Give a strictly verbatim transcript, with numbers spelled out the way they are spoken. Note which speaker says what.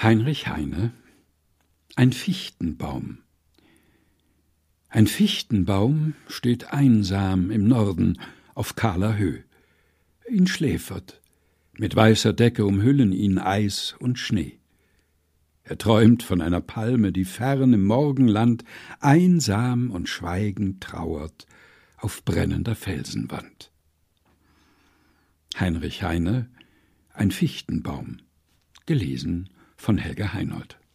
Speaker 1: Heinrich Heine: Ein Fichtenbaum. Ein Fichtenbaum steht einsam im Norden auf kahler Höh. Ihn schläfert, mit weißer Decke umhüllen ihn Eis und Schnee. Er träumt von einer Palme, die fern im Morgenland einsam und schweigend trauert auf brennender Felsenwand. Heinrich Heine: Ein Fichtenbaum. Gelesen von Helga Heinold.